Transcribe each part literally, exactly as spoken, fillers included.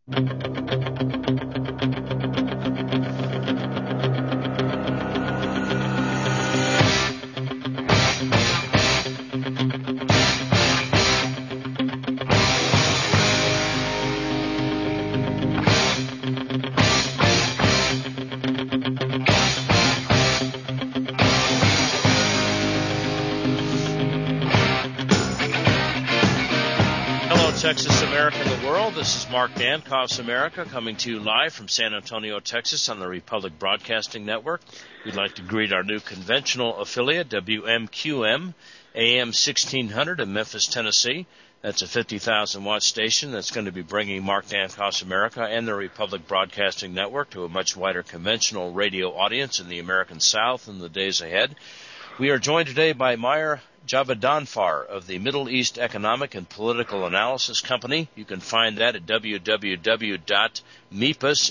Texas, America, and the world. This is Mark Dankoff's America coming to you live from San Antonio, Texas on the Republic Broadcasting Network. We'd like to greet our new conventional affiliate, W M Q M, A M sixteen hundred in Memphis, Tennessee. That's a fifty thousand watt station that's going to be bringing Mark Dankoff's America and the Republic Broadcasting Network to a much wider conventional radio audience in the American South in the days ahead. We are joined today by Meir Javedanfar of the Middle East Economic and Political Analysis Company. You can find that at w w w dot meepas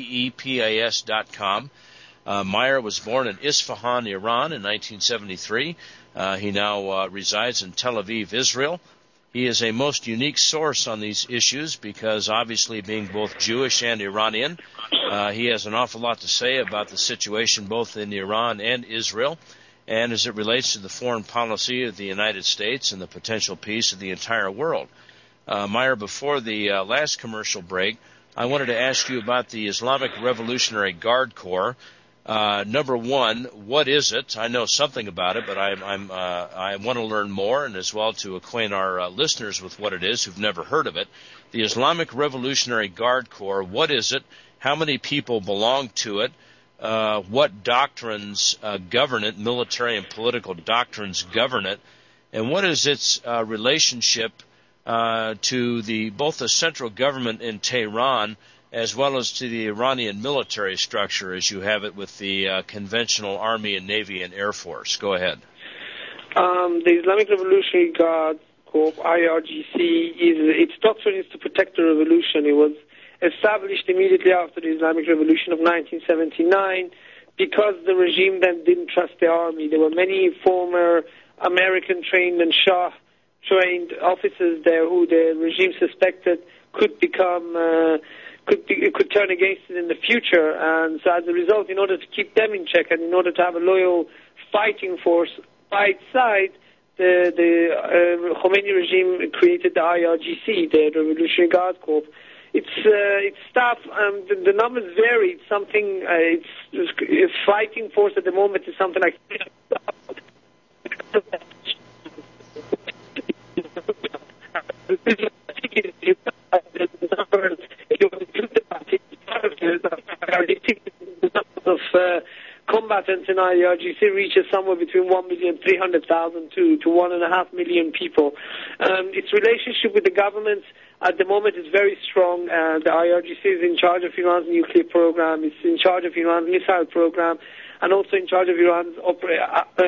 dot com. Uh, Meir was born in Isfahan, Iran in nineteen seventy-three. Uh, he now uh, resides in Tel Aviv, Israel. He is a most unique source on these issues because obviously being both Jewish and Iranian, uh, he has an awful lot to say about the situation both in Iran and Israel, and as it relates to the foreign policy of the United States and the potential peace of the entire world. Uh, Meir, before the uh, last commercial break, I wanted to ask you about the Islamic Revolutionary Guard Corps. Uh, number one, what is it? I know something about it, but I'm, I'm, uh, I want to learn more, and as well to acquaint our uh, listeners with what it is who've never heard of it. The Islamic Revolutionary Guard Corps, what is it? How many people belong to it? Uh, what doctrines uh, govern it, military and political doctrines govern it, and what is its uh, relationship uh, to the both the central government in Tehran as well as to the Iranian military structure as you have it with the uh, conventional Army and Navy and Air Force? Go ahead. Um, the Islamic Revolutionary Guard Corps, I R G C, is, its doctrine is to protect the revolution. It was established immediately after the Islamic Revolution of nineteen seventy-nine because the regime then didn't trust the army. There were many former American-trained and Shah-trained officers there who the regime suspected could become, uh, could be, could turn against it in the future. And so as a result, in order to keep them in check and in order to have a loyal fighting force by its side, the, the uh, Khomeini regime created the I R G C, the Revolutionary Guard Corps. It's uh, it's staff. Um, the, the numbers vary. It's something. Uh, it's, it's fighting force at the moment is something like. of uh, combatants in I R G C reaches somewhere between one million three hundred thousand to to one and a half million people. Um, its relationship with the government at the moment is very strong. Uh, the I R G C is in charge of Iran's nuclear program, it's in charge of Iran's missile program, and also in charge of Iran's opera. Uh,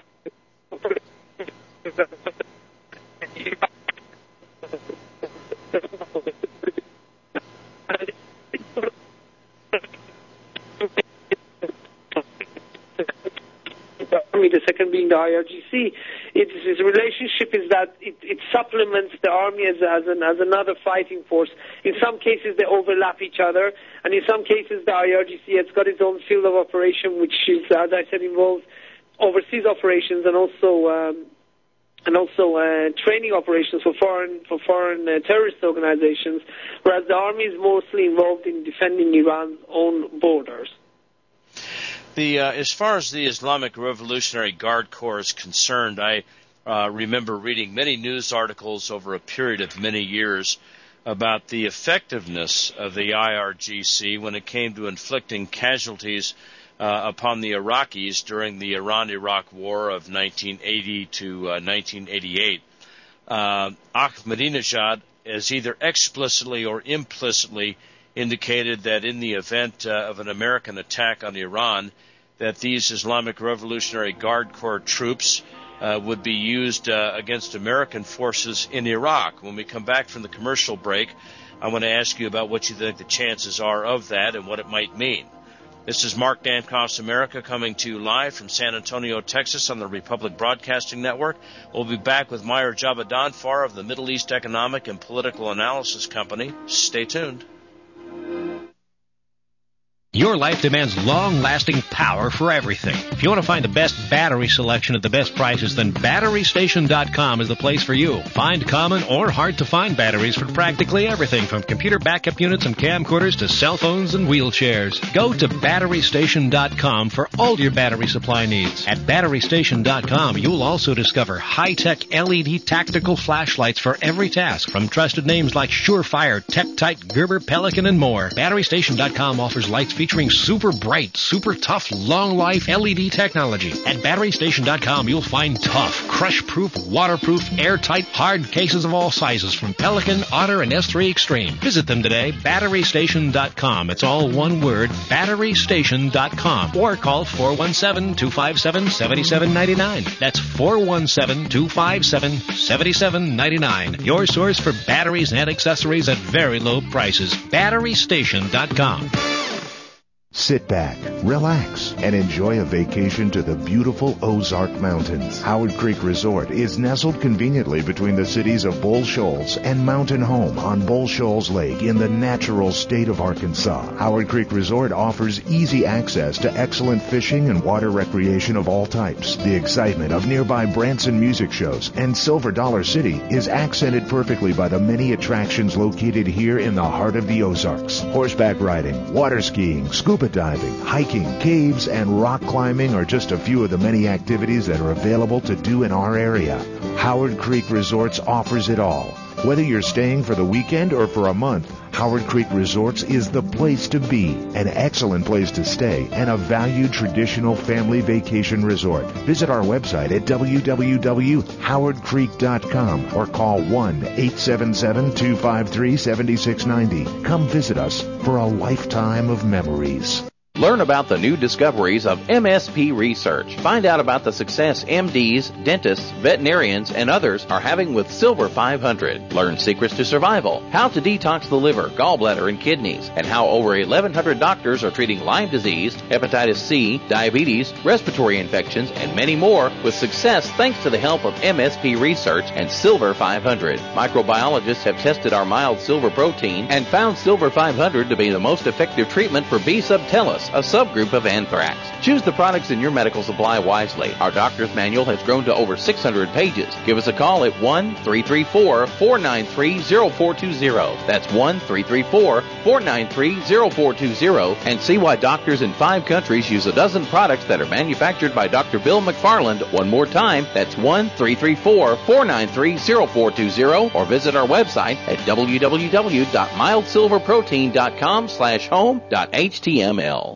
the second being the I R G C. Its, its relationship is that it, it supplements the army as, as, an, as another fighting force. In some cases, they overlap each other, and in some cases, the I R G C has got its own field of operation, which is, as I said, involves overseas operations and also um, and also uh, training operations for foreign for foreign uh, terrorist organizations, whereas the army is mostly involved in defending Iran's own borders. The uh, as far as the Islamic Revolutionary Guard Corps is concerned, I uh, remember reading many news articles over a period of many years about the effectiveness of the I R G C when it came to inflicting casualties uh, upon the Iraqis during the Iran-Iraq War of nineteen eighty to uh, nineteen eighty-eight. Uh, Ahmadinejad has either explicitly or implicitly indicated that in the event uh, of an American attack on Iran, that these Islamic Revolutionary Guard Corps troops uh, would be used uh, against American forces in Iraq. When we come back from the commercial break, I want to ask you about what you think the chances are of that and what it might mean. This is Mark Dankoff's America coming to you live from San Antonio, Texas on the Republic Broadcasting Network. We'll be back with Meir Javedanfar of the Middle East Economic and Political Analysis Company. Stay tuned. Your life demands long-lasting power for everything. If you want to find the best battery selection at the best prices, then battery station dot com is the place for you. Find common or hard-to-find batteries for practically everything from computer backup units and camcorders to cell phones and wheelchairs. Go to battery station dot com for all your battery supply needs. At battery station dot com, you'll also discover high-tech L E D tactical flashlights for every task from trusted names like Surefire, TechTite, Gerber, Pelican, and more. battery station dot com offers lights featuring super bright, super tough, long-life L E D technology. At battery station dot com, you'll find tough, crush-proof, waterproof, airtight, hard cases of all sizes from Pelican, Otter, and S three Extreme. Visit them today, battery station dot com. It's all one word, battery station dot com. Or call four one seven, two five seven, seven seven nine nine. That's four one seven, two five seven, seven seven nine nine. Your source for batteries and accessories at very low prices. battery station dot com. Sit back, relax, and enjoy a vacation to the beautiful Ozark Mountains. Howard Creek Resort is nestled conveniently between the cities of Bull Shoals and Mountain Home on Bull Shoals Lake in the natural state of Arkansas. Howard Creek Resort offers easy access to excellent fishing and water recreation of all types. The excitement of nearby Branson music shows and Silver Dollar City is accented perfectly by the many attractions located here in the heart of the Ozarks. Horseback riding, water skiing, scuba diving, hiking, caves, and rock climbing are just a few of the many activities that are available to do in our area. Howard Creek Resorts offers it all. Whether you're staying for the weekend or for a month, Howard Creek Resorts is the place to be, an excellent place to stay, and a valued traditional family vacation resort. Visit our website at w w w dot howard creek dot com or call one eight seven seven, two five three, seven six nine zero. Come visit us for a lifetime of memories. Learn about the new discoveries of M S P Research. Find out about the success M Ds, dentists, veterinarians, and others are having with Silver five hundred. Learn secrets to survival, how to detox the liver, gallbladder, and kidneys, and how over eleven hundred doctors are treating Lyme disease, hepatitis C, diabetes, respiratory infections, and many more with success thanks to the help of M S P Research and Silver five hundred. Microbiologists have tested our mild silver protein and found Silver five hundred to be the most effective treatment for B. subtilis, a subgroup of anthrax. Choose the products in your medical supply wisely. Our doctor's manual has grown to over six hundred pages. Give us a call at one three three four, four nine three, zero four two zero. That's one three three four, four nine three, zero four two zero, and see why doctors in five countries use a dozen products that are manufactured by Doctor Bill McFarland. One more time, that's one three three four, four nine three, zero four two zero, or visit our website at w w w dot mild silver protein dot com slash home dot h t m l.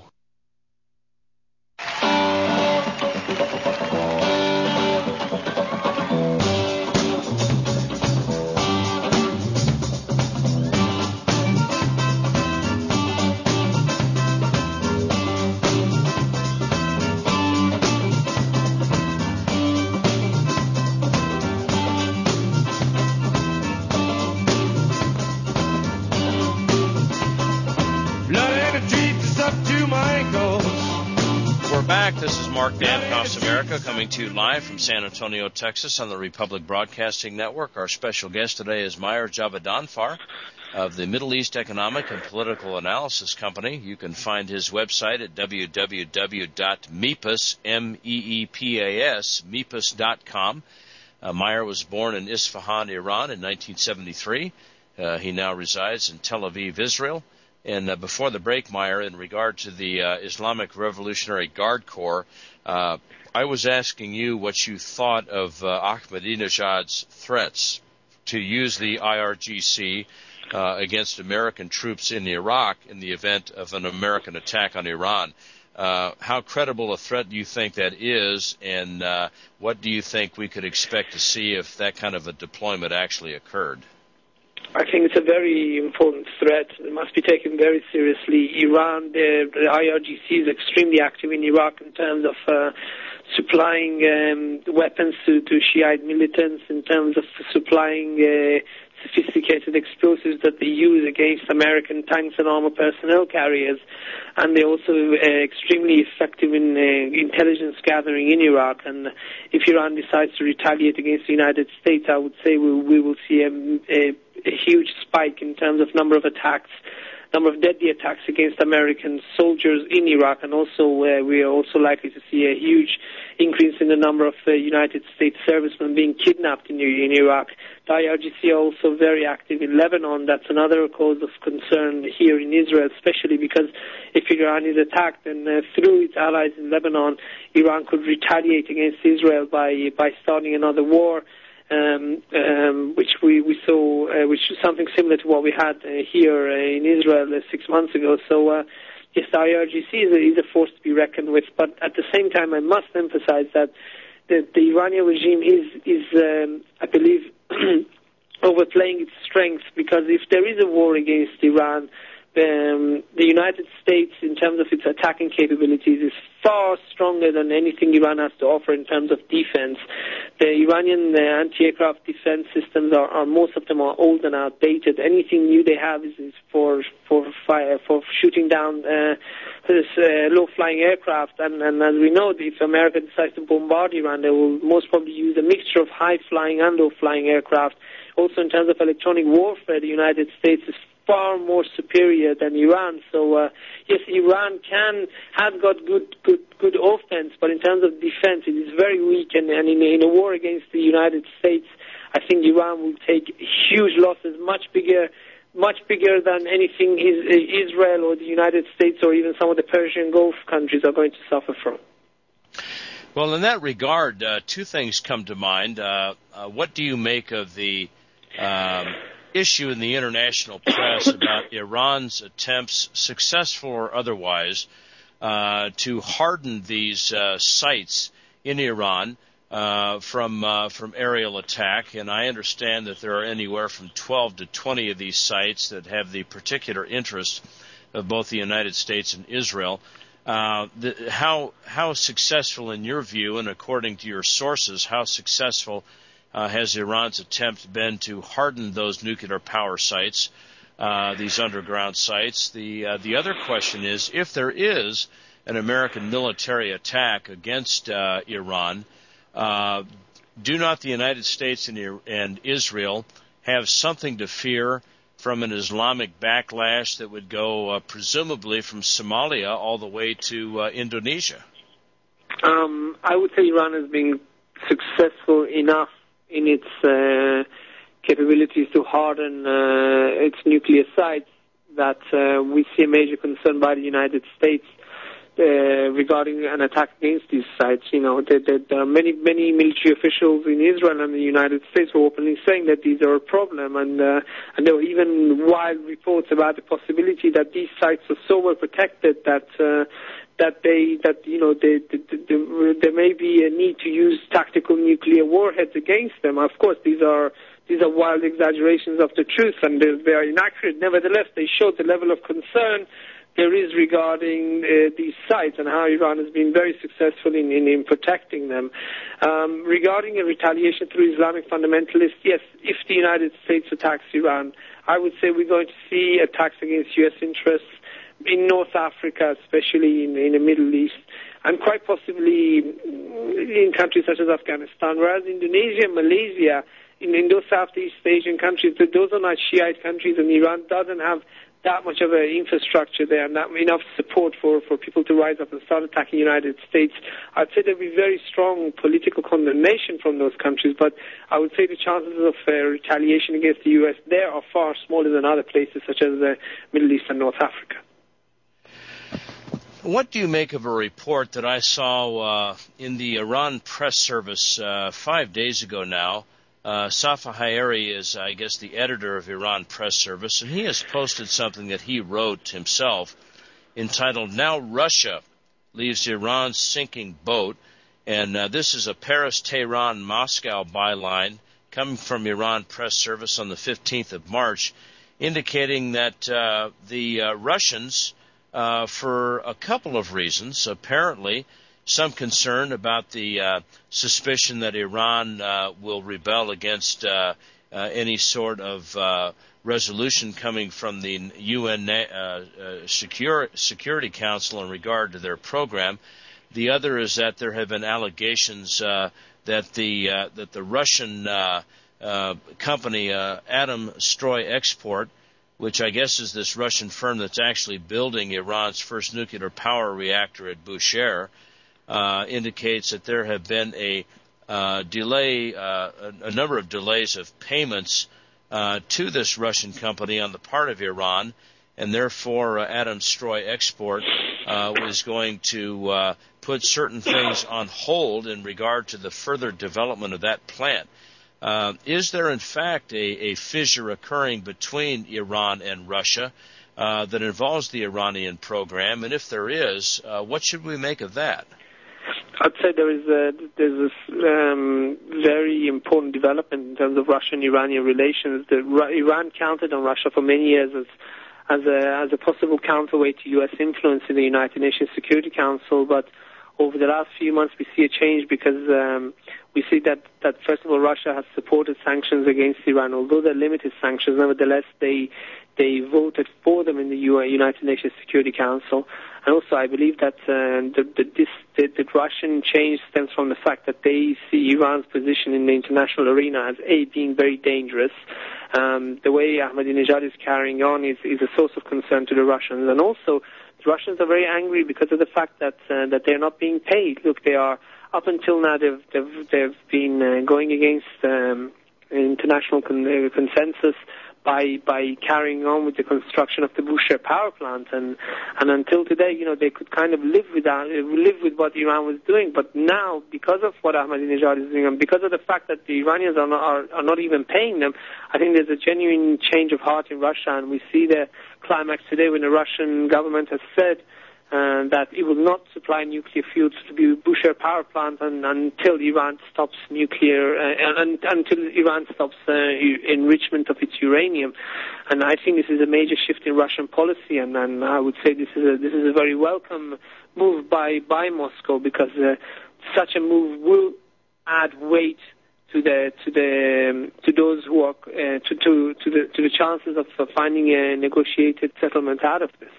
This is Mark Dankoff's America coming to you live from San Antonio, Texas on the Republic Broadcasting Network. Our special guest today is Meir Javedanfar of the Middle East Economic and Political Analysis Company. You can find his website at w w w dot meepas, M E E P A S, meepas dot com. Uh, Meir was born in Isfahan, Iran in nineteen seventy-three. Uh, he now resides in Tel Aviv, Israel. And uh, before the break, Meir, in regard to the uh, Islamic Revolutionary Guard Corps, uh, I was asking you what you thought of uh, Ahmadinejad's threats to use the I R G C uh, against American troops in Iraq in the event of an American attack on Iran. Uh, how credible a threat do you think that is, and uh, what do you think we could expect to see if that kind of a deployment actually occurred? I think it's a very important threat. It must be taken very seriously. Iran, the, the I R G C is extremely active in Iraq in terms of uh, supplying um, weapons to, to Shiite militants, in terms of supplying uh, sophisticated explosives that they use against American tanks and armor personnel carriers. And they're also uh, extremely effective in uh, intelligence gathering in Iraq. And if Iran decides to retaliate against the United States, I would say we, we will see a, a, a huge spike in terms of number of attacks number of deadly attacks against American soldiers in Iraq, and also uh, we are also likely to see a huge increase in the number of uh, United States servicemen being kidnapped in, in Iraq. The I R G C are also very active in Lebanon. That's another cause of concern here in Israel, especially because if Iran is attacked, then uh, through its allies in Lebanon, Iran could retaliate against Israel by by starting another war. Um, um, which we, we saw, uh, which is something similar to what we had uh, here uh, in Israel uh, six months ago. So, uh, yes, the I R G C is a, is a force to be reckoned with. But at the same time, I must emphasize that the, the Iranian regime is, is um, I believe, overplaying its strength, because if there is a war against Iran, Um, the United States, in terms of its attacking capabilities, is far stronger than anything Iran has to offer in terms of defense. The Iranian uh, anti-aircraft defense systems are, are most of them are old and outdated. Anything new they have is, is for for fire, for shooting down uh, this uh, low-flying aircraft. And, and as we know, if America decides to bombard Iran, they will most probably use a mixture of high-flying and low-flying aircraft. Also, in terms of electronic warfare, the United States is far more superior than Iran. So uh, yes, Iran can has got good good good offense, but in terms of defense, it is very weak. And, and in, in a war against the United States, I think Iran will take huge losses, much bigger, much bigger than anything is, Israel or the United States or even some of the Persian Gulf countries are going to suffer from. Well, in that regard, uh, two things come to mind. Uh, uh, what do you make of the um, issue in the international press about Iran's attempts, successful or otherwise, uh, to harden these uh, sites in Iran uh, from uh, from aerial attack? And I understand that there are anywhere from twelve to twenty of these sites that have the particular interest of both the United States and Israel. Uh, the, how how successful, in your view, and according to your sources, how successful Uh, has Iran's attempt been to harden those nuclear power sites, uh, these underground sites? The uh, the other question is, if there is an American military attack against uh, Iran, uh, do not the United States and, and Israel have something to fear from an Islamic backlash that would go uh, presumably from Somalia all the way to uh, Indonesia? Um, I would say Iran has been successful enough in its uh, capabilities to harden uh, its nuclear sites that uh, we see a major concern by the United States uh, regarding an attack against these sites. You know, there, there, there are many, many military officials in Israel and the United States who are openly saying that these are a problem, and uh, and there were even wild reports about the possibility that these sites are so well protected that uh, that they that you know they, they, they, there may be a need to use tactical nuclear warheads against them. Of course, these are these are wild exaggerations of the truth, and they, they are inaccurate. Nevertheless, they show the level of concern there is regarding uh, these sites and how Iran has been very successful in, in, in protecting them. Um, regarding a retaliation through Islamic fundamentalists, yes, if the United States attacks Iran, I would say we're going to see attacks against U S interests in North Africa, especially in, in the Middle East, and quite possibly in countries such as Afghanistan, whereas Indonesia, Malaysia, in, in those Southeast Asian countries, those are not Shiite countries, and Iran doesn't have that much of an infrastructure there and not enough support for, for people to rise up and start attacking the United States. I'd say there'd be very strong political condemnation from those countries, but I would say the chances of uh, retaliation against the U S there are far smaller than other places such as the Middle East and North Africa. What do you make of a report that I saw uh, in the Iran press service uh, five days ago now? Uh, Safa Hayeri is, I guess, the editor of Iran Press Service, and he has posted something that he wrote himself entitled, "Now Russia Leaves Iran's Sinking Boat." And uh, this is a Paris-Tehran-Moscow byline coming from Iran Press Service on the fifteenth of March, indicating that uh, the uh, Russians, uh, for a couple of reasons, apparently some concern about the uh, suspicion that Iran uh, will rebel against uh, uh, any sort of uh, resolution coming from the U N uh, uh, Secure, Security Council in regard to their program. The other is that there have been allegations uh, that the uh, that the Russian uh, uh, company uh, Atom Stroy Export which I guess is this Russian firm that's actually building Iran's first nuclear power reactor at Bushehr, uh, indicates that there have been a uh, delay, uh, a, a number of delays of payments uh, to this Russian company on the part of Iran, and therefore uh, Atomstroy Export uh, was going to uh, put certain things on hold in regard to the further development of that plant. Uh, is there, in fact, a, a fissure occurring between Iran and Russia uh, that involves the Iranian program? And if there is, uh, what should we make of that? I'd say there is a, there's this um, very important development in terms of Russian-Iranian relations. The, Iran counted on Russia for many years as as a, as a possible counterweight to U S influence in the United Nations Security Council, but over the last few months we see a change because um, we see that, that, first of all, Russia has supported sanctions against Iran. Although they're limited sanctions, nevertheless, they they voted for them in the United Nations Security Council. And also, I believe that uh, the, the, this, the, the Russian change stems from the fact that they see Iran's position in the international arena as, A, being very dangerous. Um, the way Ahmadinejad is carrying on is, is a source of concern to the Russians. And also, the Russians are very angry because of the fact that uh, that they're not being paid. Look, they are, up until now, they've, they've, they've been uh, going against um, international con- uh, consensus by by carrying on with the construction of the Bushehr power plant, and and until today, you know, they could kind of live without live with what Iran was doing. But now, because of what Ahmadinejad is doing, and because of the fact that the Iranians are not are, are not even paying them, I think there's a genuine change of heart in Russia, and we see the climax today when the Russian government has said Uh, that it will not supply nuclear fuel to the Bushehr power plant and, until Iran stops nuclear, uh, and, until Iran stops uh, enrichment of its uranium. And I think this is a major shift in Russian policy, and, and I would say this is a, this is a very welcome move by, by Moscow, because uh, such a move will add weight to the to the um, to those who are uh, to to to the to the chances of uh, finding a negotiated settlement out of this.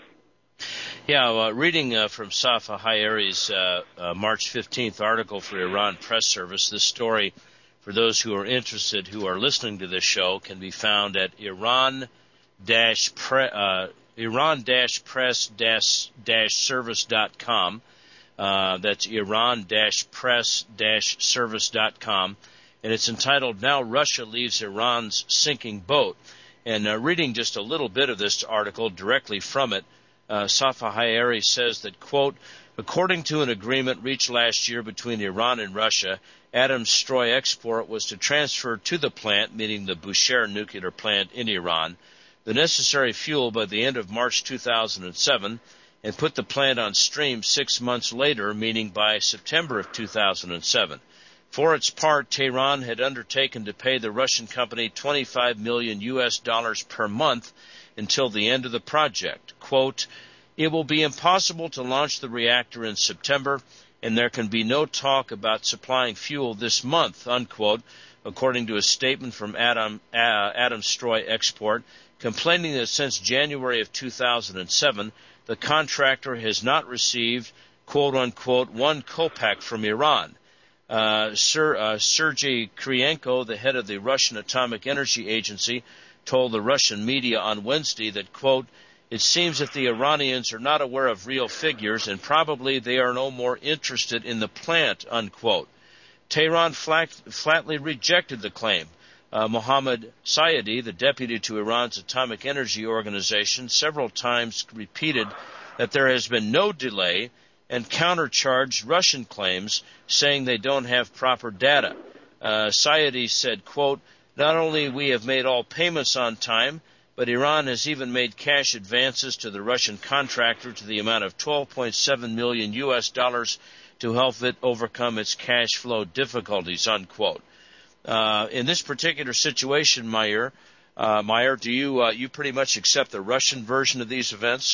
Yeah, uh, reading uh, from Safa Hayeri's uh, uh, March fifteenth article for Iran Press Service, this story, for those who are interested, who are listening to this show, can be found at Iran dash pre, uh, Iran dash press dash dash service dot com. Uh, that's Iran dash press dash service dot com, and it's entitled "Now Russia Leaves Iran's Sinking Boat." And uh, reading just a little bit of this article directly from it, Uh, Safa Hayeri says that, quote, according to an agreement reached last year between Iran and Russia, Atomstroy Export was to transfer to the plant, meaning the Bushehr nuclear plant in Iran, the necessary fuel by the end of March two thousand seven and put the plant on stream six months later, meaning by September of two thousand seven. For its part, Tehran had undertaken to pay the Russian company twenty-five million U S dollars per month until the end of the project. Quote, it will be impossible to launch the reactor in September, and there can be no talk about supplying fuel this month, unquote, according to a statement from Atom, uh, Atomstroy Export, complaining that since January of two thousand seven, the contractor has not received, quote, unquote, one kopak from Iran. Uh, Sir, uh, Sergei Kryenko, the head of the Russian Atomic Energy Agency, told the Russian media on Wednesday that, quote, it seems that the Iranians are not aware of real figures and probably they are no more interested in the plant, unquote. Tehran flat, flatly rejected the claim. Uh, Mohammad Sayedi, the deputy to Iran's Atomic Energy Organization, several times repeated that there has been no delay and countercharged Russian claims, saying they don't have proper data. Uh, Sayedi said, quote, not only we have made all payments on time, but Iran has even made cash advances to the Russian contractor to the amount of twelve point seven million U S dollars to help it overcome its cash flow difficulties, unquote. Uh, in this particular situation, Meyer, uh, Meyer, do you uh, you pretty much accept the Russian version of these events?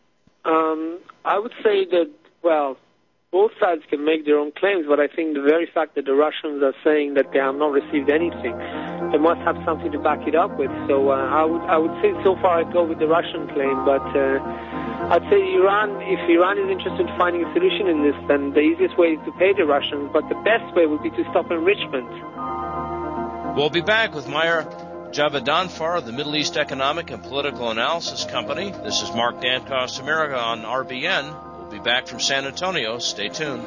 Um, I would say that, well, both sides can make their own claims, but I think the very fact that the Russians are saying that they have not received anything, they must have something to back it up with. So uh, I would I would say so far I'd go with the Russian claim, but uh, I'd say Iran, if Iran is interested in finding a solution in this, then the easiest way is to pay the Russians, but the best way would be to stop enrichment. We'll be back with Meyer Javadanfar of the Middle East Economic and Political Analysis Company. This is Mark Dancost America on R B N. We'll be back from San Antonio. Stay tuned.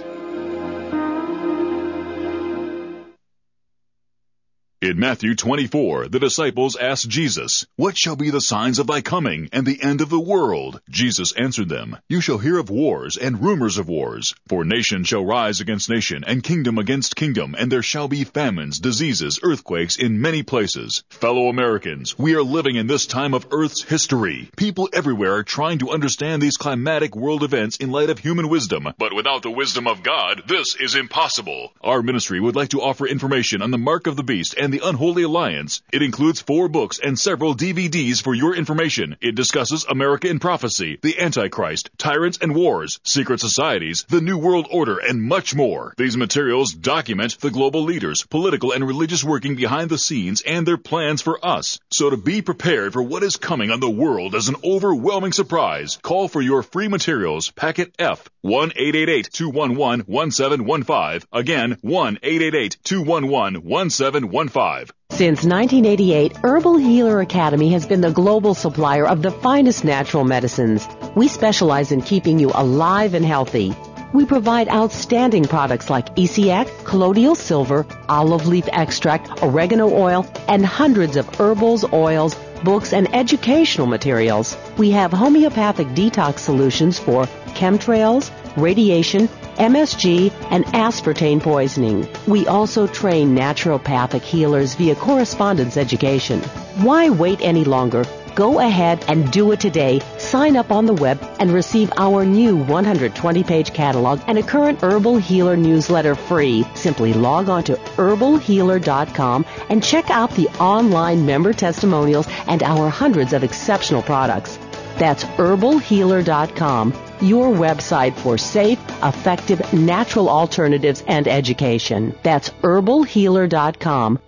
In Matthew twenty-four, the disciples asked Jesus, "What shall be the signs of thy coming and the end of the world?" Jesus answered them, "You shall hear of wars and rumors of wars. For nation shall rise against nation, and kingdom against kingdom, and there shall be famines, diseases, earthquakes in many places." Fellow Americans, we are living in this time of Earth's history. People everywhere are trying to understand these climatic world events in light of human wisdom. But without the wisdom of God, this is impossible. Our ministry would like to offer information on the mark of the beast and the Unholy Alliance. It includes four books and several D V Ds for your information. It discusses America in prophecy, the Antichrist, tyrants and wars, secret societies, the New World Order, and much more. These materials document the global leaders, political and religious working behind the scenes and their plans for us. So to be prepared for what is coming on the world as an overwhelming surprise, call for your free materials, packet F, one eight eight eight, two one one, one seven one five. Again, one eight eight eight, two one one, one seven one five. Since nineteen eighty-eight, Herbal Healer Academy has been the global supplier of the finest natural medicines. We specialize in keeping you alive and healthy. We provide outstanding products like E C X, colloidal silver, olive leaf extract, oregano oil, and hundreds of herbals, oils, books, and educational materials. We have homeopathic detox solutions for chemtrails, radiation, M S G, and aspartame poisoning. We also train naturopathic healers via correspondence education. Why wait any longer? Go ahead and do it today. Sign up on the web and receive our new one hundred twenty page catalog and a current Herbal Healer newsletter free. Simply log on to herbal healer dot com and check out the online member testimonials and our hundreds of exceptional products. That's herbal healer dot com, your website for safe, effective, natural alternatives and education. That's herbal healer dot com.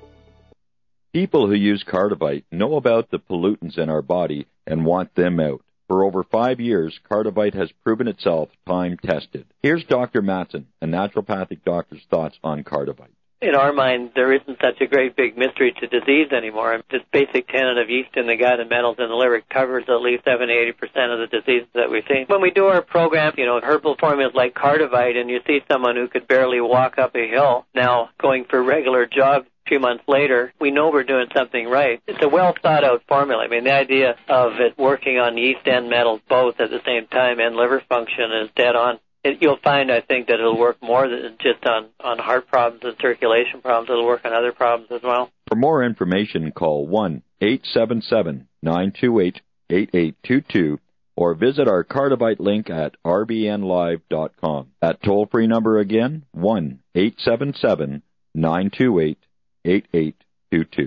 People who use Cardivite know about the pollutants in our body and want them out. For over five years, Cardivite has proven itself time-tested. Here's Doctor Matson, a naturopathic doctor's thoughts on Cardivite. In our mind, there isn't such a great big mystery to disease anymore. This basic tenet of yeast in the gut and metals in the liver covers at least seventy to eighty percent of the diseases that we see. When we do our program, you know, herbal formulas like Cardivite, and you see someone who could barely walk up a hill now going for regular jogs a few months later, we know we're doing something right. It's a well-thought-out formula. I mean, the idea of it working on yeast and metals both at the same time and liver function is dead on. It, you'll find, I think, that it'll work more than just on, on heart problems and circulation problems. It'll work on other problems as well. For more information, call one eight seven seven, nine two eight, eight eight two two or visit our Cardivite link at r b n live dot com. That toll-free number again, one eight seven seven, nine two eight, eight eight two two.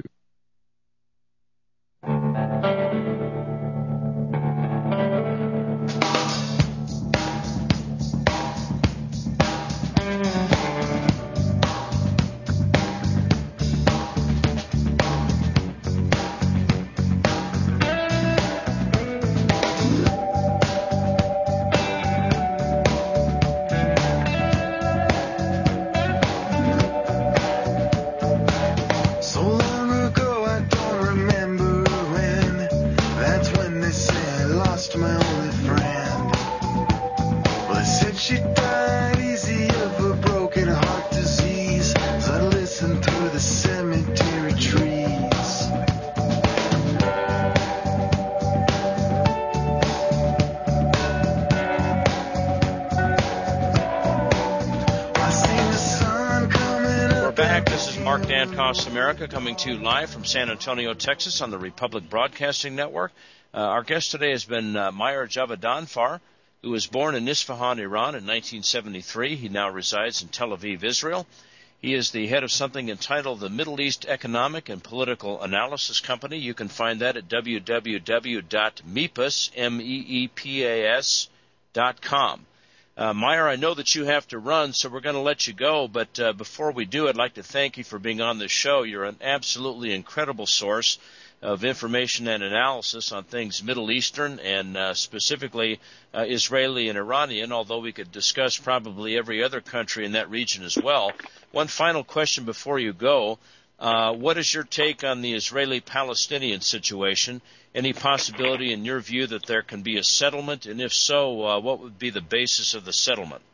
Mark Dancost America coming to you live from San Antonio, Texas on the Republic Broadcasting Network. Uh, our guest today has been uh, Meir Javadanfar, who was born in Isfahan, Iran in nineteen seventy-three. He now resides in Tel Aviv, Israel. He is the head of something entitled the Middle East Economic and Political Analysis Company. You can find that at w w w dot meepas, M E E P A S, dot com. Uh, Meir, I know that you have to run, so we're going to let you go. But uh, before we do, I'd like to thank you for being on this show. You're an absolutely incredible source of information and analysis on things Middle Eastern and uh, specifically uh, Israeli and Iranian, although we could discuss probably every other country in that region as well. One final question before you go. Uh, what is your take on the Israeli-Palestinian situation? Any possibility, in your view, that there can be a settlement? And if so, uh, what would be the basis of the settlement?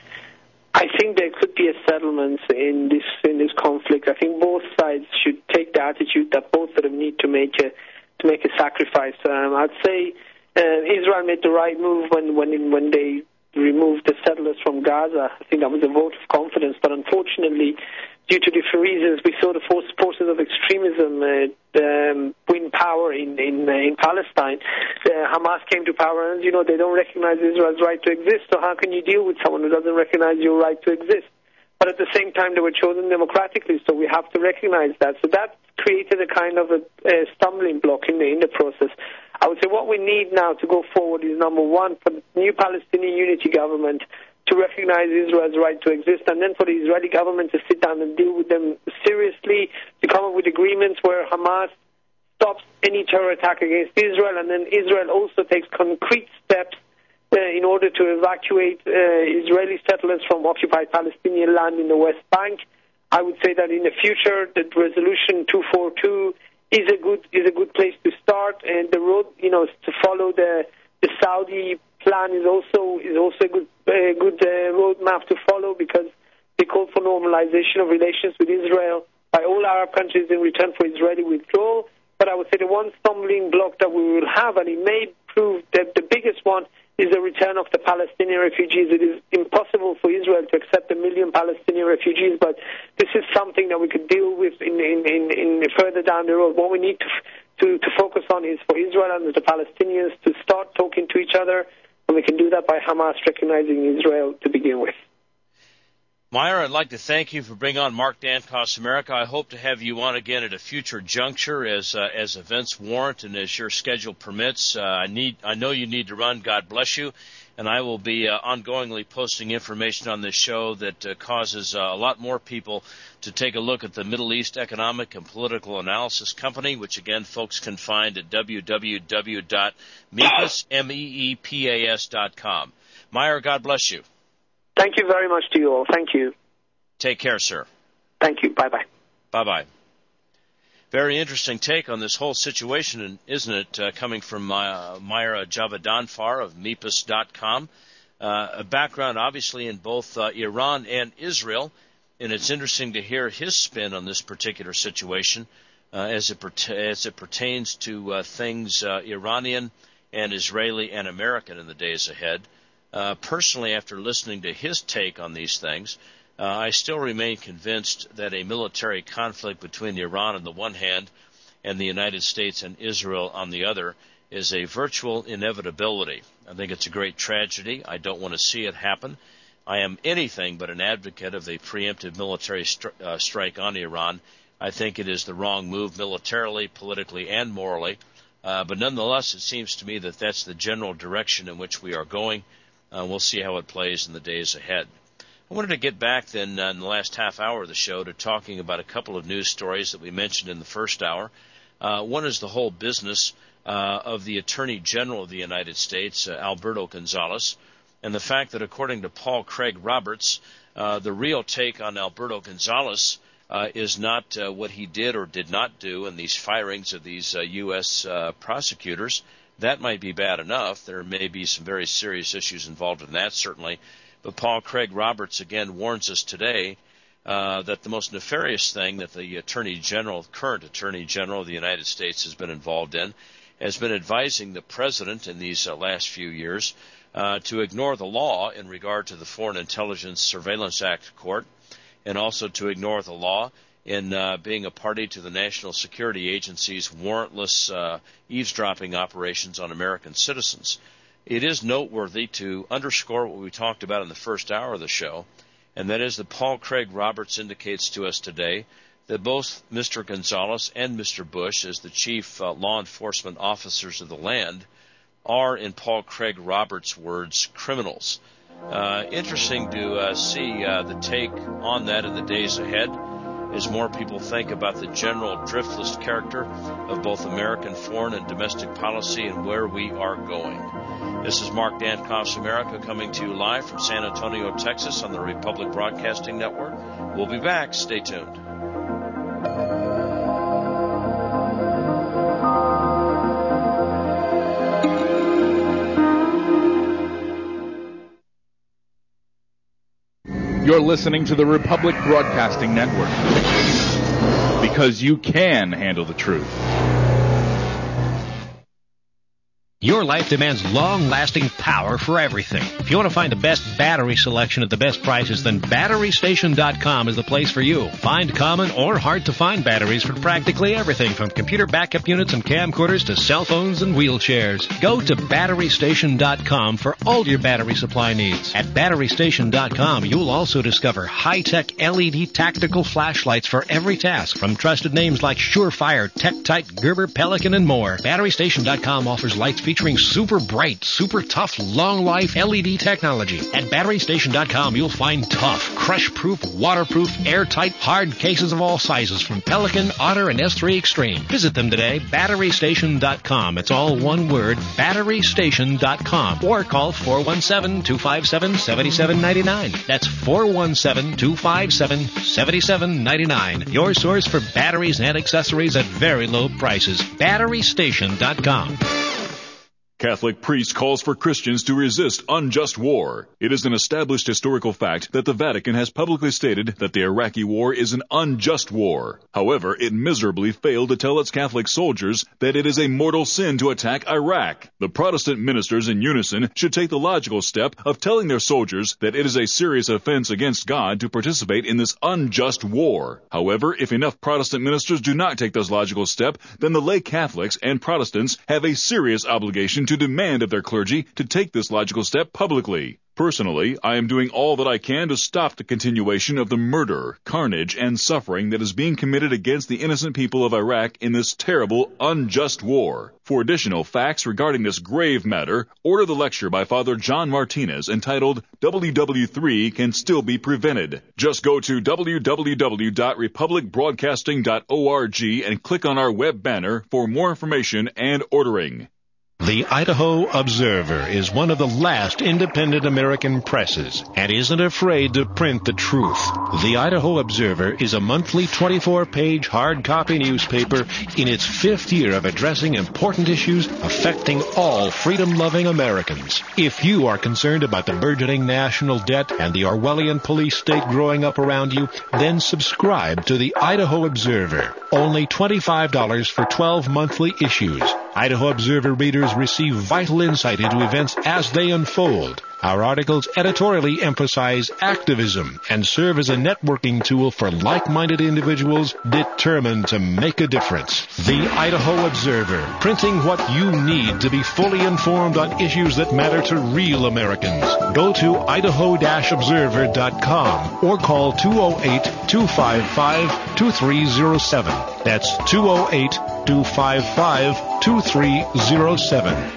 I think there could be a settlement in this in this conflict. I think both sides should take the attitude that both of them need to make a to make a sacrifice. Um, I'd say uh, Israel made the right move when when when they removed the settlers from Gaza. I think that was a vote of confidence. But unfortunately, due to different reasons, we saw the forces of extremism uh, um, win power in in, uh, in Palestine. Uh, Hamas came to power, and you know they don't recognize Israel's right to exist. So how can you deal with someone who doesn't recognize your right to exist? But at the same time, they were chosen democratically, so we have to recognize that. So that created a kind of a, a stumbling block in the in the process. I would say what we need now to go forward is, number one, for the new Palestinian unity government to recognize Israel's right to exist, and then for the Israeli government to sit down and deal with them seriously, to come up with agreements where Hamas stops any terror attack against Israel, and then Israel also takes concrete steps uh, in order to evacuate uh, Israeli settlers from occupied Palestinian land in the West Bank. I would say that in the future, the resolution two forty-two is a good is a good place to start, and the road, you know, to follow the the Saudi plan is also is also a good uh, good uh, roadmap to follow, because they call for normalization of relations with Israel by all Arab countries in return for Israeli withdrawal. But I would say the one stumbling block that we will have, and it may prove that the biggest one, is the return of the Palestinian refugees. It is impossible for Israel to accept a million Palestinian refugees, but this is something that we could deal with in, in, in, in further down the road. What we need to, to, to focus on is for Israel and the Palestinians to start talking to each other, and we can do that by Hamas recognizing Israel to begin with. Meyer, I'd like to thank you for bringing on Mark Dankos America. I hope to have you on again at a future juncture as uh, as events warrant and as your schedule permits. Uh, I need I know you need to run. God bless you. And I will be uh, ongoingly posting information on this show that uh, causes uh, a lot more people to take a look at the Middle East Economic and Political Analysis Company, which, again, folks can find at w w w dot meepas dot com. Meyer, God bless you. Thank you very much to you all. Thank you. Take care, sir. Thank you. Bye-bye. Bye-bye. Very interesting take on this whole situation, isn't it, uh, coming from uh, Meyer Javadanfar of meepas dot com. Uh, a background, obviously, in both uh, Iran and Israel, and it's interesting to hear his spin on this particular situation uh, as, it per- as it pertains to uh, things uh, Iranian and Israeli and American in the days ahead. Uh, personally, after listening to his take on these things, uh, I still remain convinced that a military conflict between Iran on the one hand and the United States and Israel on the other is a virtual inevitability. I think it's a great tragedy. I don't want to see it happen. I am anything but an advocate of a preemptive military stri- uh, strike on Iran. I think it is the wrong move militarily, politically, and morally. Uh, but nonetheless, it seems to me that that's the general direction in which we are going. Uh, we'll see how it plays in the days ahead. I wanted to get back then uh, in the last half hour of the show to talking about a couple of news stories that we mentioned in the first hour. Uh, one is the whole business uh, of the Attorney General of the United States, uh, Alberto Gonzales, and the fact that according to Paul Craig Roberts, uh, the real take on Alberto Gonzales uh, is not uh, what he did or did not do in these firings of these uh, U S uh, prosecutors. That might be bad enough. There may be some very serious issues involved in that, certainly. But Paul Craig Roberts, again, warns us today uh, that the most nefarious thing that the Attorney General, current Attorney General of the United States has been involved in, has been advising the President in these uh, last few years uh, to ignore the law in regard to the Foreign Intelligence Surveillance Act court, and also to ignore the law in uh, being a party to the National Security Agency's warrantless uh, eavesdropping operations on American citizens. It is noteworthy to underscore what we talked about in the first hour of the show, and that is that Paul Craig Roberts indicates to us today that both Mister Gonzales and Mister Bush, as the chief uh, law enforcement officers of the land, are, in Paul Craig Roberts' words, criminals. Uh, interesting to uh, see uh, the take on that in the days ahead, as more people think about the general driftless character of both American foreign and domestic policy and where we are going. This is Mark Dankos America coming to you live from San Antonio, Texas on the Republic Broadcasting Network. We'll be back. Stay tuned. You're listening to the Republic Broadcasting Network, because you can handle the truth. Your life demands long-lasting power for everything. If you want to find the best battery selection at the best prices, then battery station dot com is the place for you. Find common or hard-to-find batteries for practically everything from computer backup units and camcorders to cell phones and wheelchairs. Go to battery station dot com for all your battery supply needs. At battery station dot com, you'll also discover high-tech L E D tactical flashlights for every task from trusted names like Surefire, TechTite, Gerber, Pelican, and more. battery station dot com offers lights featuring super bright, super tough, long-life L E D technology. At battery station dot com, you'll find tough, crush-proof, waterproof, airtight, hard cases of all sizes from Pelican, Otter, and S three Extreme. Visit them today, battery station dot com. It's all one word, battery station dot com. Or call four one seven, two five seven, seven seven nine nine. That's four one seven, two five seven, seven seven nine nine. Your source for batteries and accessories at very low prices. battery station dot com. Catholic priest calls for Christians to resist unjust war. It is an established historical fact that the Vatican has publicly stated that the Iraqi war is an unjust war. However, it miserably failed to tell its Catholic soldiers that it is a mortal sin to attack Iraq. The Protestant ministers in unison should take the logical step of telling their soldiers that it is a serious offense against God to participate in this unjust war. However, if enough Protestant ministers do not take this logical step, then the lay Catholics and Protestants have a serious obligation to demand of their clergy to take this logical step publicly. Personally, I am doing all that I can to stop the continuation of the murder, carnage, and suffering that is being committed against the innocent people of Iraq in this terrible, unjust war. For additional facts regarding this grave matter, order the lecture by Father John Martinez entitled W W three Can Still Be Prevented. Just go to w w w dot republic broadcasting dot org and click on our web banner for more information and ordering. The Idaho Observer is one of the last independent American presses and isn't afraid to print the truth. The Idaho Observer is a monthly twenty-four page hard copy newspaper in its fifth year of addressing important issues affecting all freedom-loving Americans. If you are concerned about the burgeoning national debt and the Orwellian police state growing up around you, then subscribe to the Idaho Observer. Only twenty-five dollars for twelve monthly issues. Idaho Observer readers receive vital insight into events as they unfold. Our articles editorially emphasize activism and serve as a networking tool for like-minded individuals determined to make a difference. The Idaho Observer, printing what you need to be fully informed on issues that matter to real Americans. Go to idaho dash observer dot com or call two oh eight, two five five, two three oh seven. That's two oh eight, two five five, two three oh seven.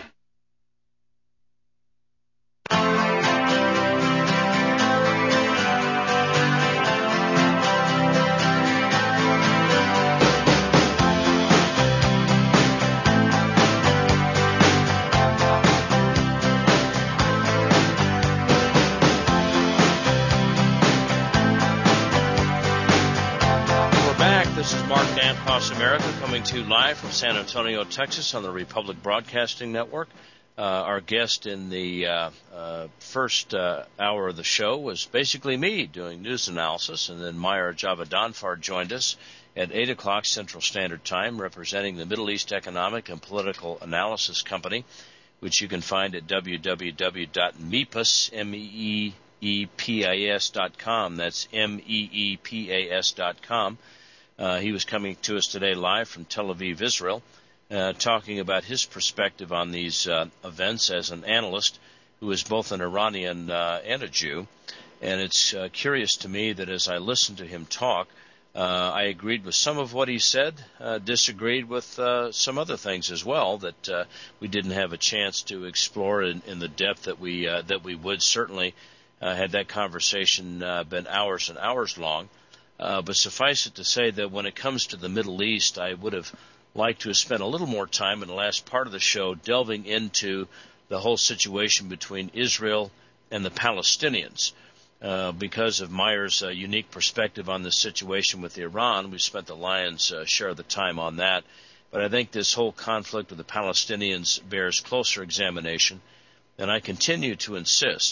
America, coming to you live from San Antonio, Texas on the Republic Broadcasting Network. Uh, our guest in the uh, uh, first uh, hour of the show was basically me doing news analysis, and then Meyer Javadhanfar joined us at eight o'clock Central Standard Time, representing the Middle East Economic and Political Analysis Company, which you can find at w w w dot meepas, M E E E P A S dot com. That's M E E P A S dot com. Uh, he was coming to us today live from Tel Aviv, Israel, uh, talking about his perspective on these uh, events as an analyst who is both an Iranian uh, and a Jew. And it's uh, curious to me that as I listened to him talk, uh, I agreed with some of what he said, uh, disagreed with uh, some other things as well that uh, we didn't have a chance to explore in, in the depth that we uh, that we would. Certainly, uh, had that conversation uh, been hours and hours long. Uh, but suffice it to say that when it comes to the Middle East, I would have liked to have spent a little more time in the last part of the show delving into the whole situation between Israel and the Palestinians. Uh, because of Meyer's uh, unique perspective on the situation with Iran, we spent the lion's uh, share of the time on that. But I think this whole conflict with the Palestinians bears closer examination, and I continue to insist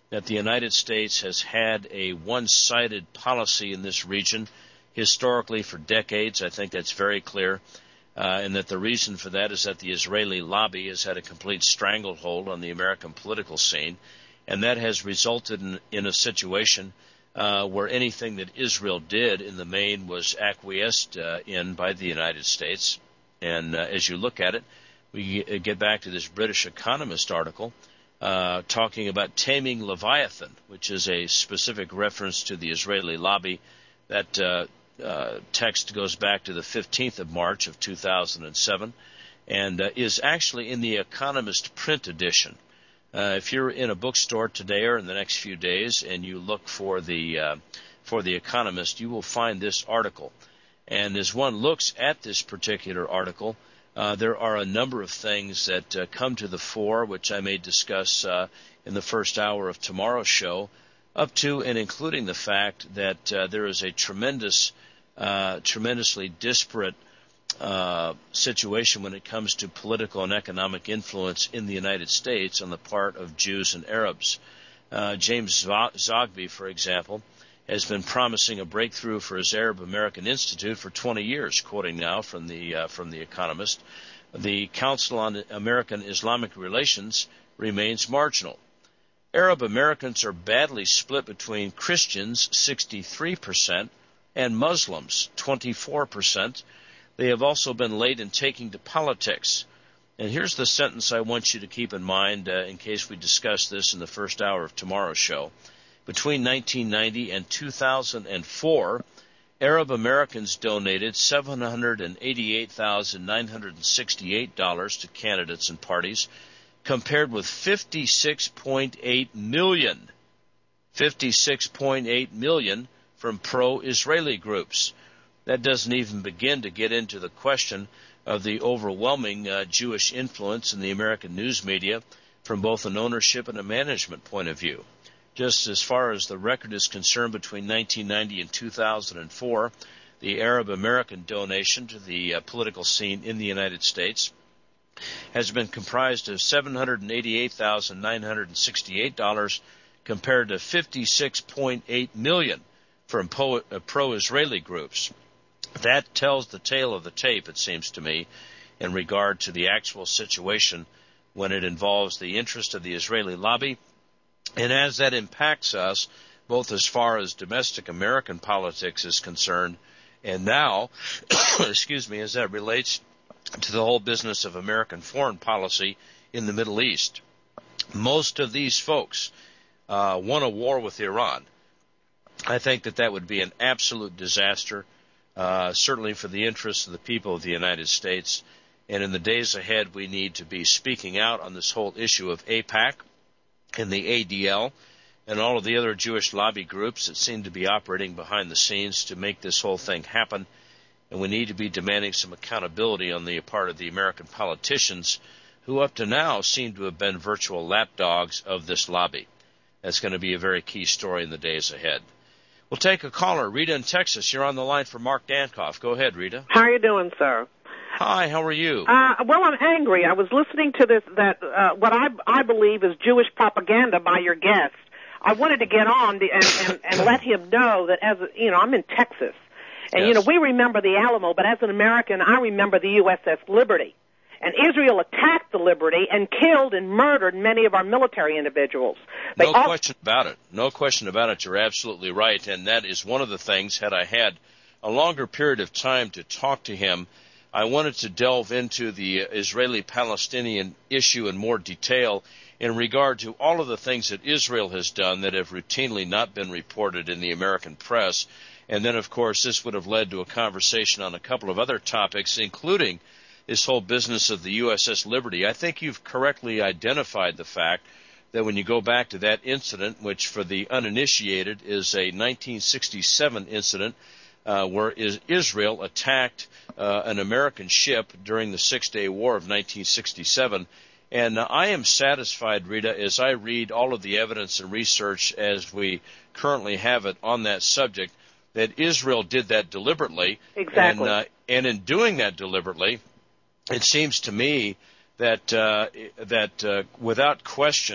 that the United States has had a one-sided policy in this region historically for decades. I think that's very clear. Uh, and that the reason for that is that the Israeli lobby has had a complete stranglehold on the American political scene, and that has resulted in, in a situation uh, where anything that Israel did in the main was acquiesced uh, in by the United States. And uh, as you look at it, we get back to this British Economist article uh, talking about taming Leviathan, which is a specific reference to the Israeli lobby. That uh, Uh, text goes back to the fifteenth of March of two thousand seven and uh, is actually in the Economist print edition. Uh, if you're in a bookstore today or in the next few days and you look for the uh, for the Economist, you will find this article. And as one looks at this particular article, uh, there are a number of things that uh, come to the fore, which I may discuss uh, in the first hour of tomorrow's show, up to and including the fact that uh, there is a tremendous, uh, tremendously disparate uh, situation when it comes to political and economic influence in the United States on the part of Jews and Arabs. Uh, James Zogby, for example, has been promising a breakthrough for his Arab American Institute for twenty years, quoting now from the uh, from the Economist. The Council on American Islamic Relations remains marginal. Arab Americans are badly split between Christians, sixty-three percent, and Muslims, twenty-four percent. They have also been late in taking to politics. And here's the sentence I want you to keep in mind uh, in case we discuss this in the first hour of tomorrow's show. Between nineteen ninety and two thousand four, Arab Americans donated seven hundred eighty-eight thousand nine hundred sixty-eight dollars to candidates and parties, compared with fifty-six point eight million dollars, fifty-six point eight million dollars from pro-Israeli groups. That doesn't even begin to get into the question of the overwhelming uh, Jewish influence in the American news media from both an ownership and a management point of view. Just as far as the record is concerned, between nineteen ninety and two thousand four, the Arab American donation to the uh, political scene in the United States has been comprised of seven hundred eighty-eight thousand nine hundred sixty-eight dollars compared to fifty-six point eight million dollars from po- uh, pro-Israeli groups. That tells the tale of the tape, it seems to me, in regard to the actual situation when it involves the interest of the Israeli lobby. And as that impacts us, both as far as domestic American politics is concerned, and now, excuse me, as that relates to the whole business of American foreign policy in the Middle East. Most of these folks uh, want a war with Iran. I think that that would be an absolute disaster, uh, certainly for the interests of the people of the United States. And in the days ahead, we need to be speaking out on this whole issue of AIPAC and the A D L and all of the other Jewish lobby groups that seem to be operating behind the scenes to make this whole thing happen. And we need to be demanding some accountability on the part of the American politicians who up to now seem to have been virtual lapdogs of this lobby. That's going to be a very key story in the days ahead. We'll take a caller. Rita in Texas, you're on the line for Mark Dankoff. Go ahead, Rita. How are you doing, sir? Hi, how are you? Uh, well, I'm angry. I was listening to this, that uh, what I, I believe is Jewish propaganda by your guest. I wanted to get on the, and, and, and let him know that, as you know, I'm in Texas. And, yes. you know, we remember the Alamo, but as an American, I remember the U S S Liberty. And Israel attacked the Liberty and killed and murdered many of our military individuals. They no all... question about it. No question about it. You're absolutely right. And that is one of the things, had I had a longer period of time to talk to him, I wanted to delve into the Israeli-Palestinian issue in more detail in regard to all of the things that Israel has done that have routinely not been reported in the American press. And then, of course, this would have led to a conversation on a couple of other topics, including this whole business of the U S S Liberty. I think you've correctly identified the fact that when you go back to that incident, which for the uninitiated is a nineteen sixty-seven incident, uh, where is Israel attacked uh, an American ship during the Six-Day War of nineteen sixty-seven. And uh, I am satisfied, Rita, as I read all of the evidence and research as we currently have it on that subject, that Israel did that deliberately. Exactly. And, uh, and in doing that deliberately, it seems to me that uh, that uh, without question,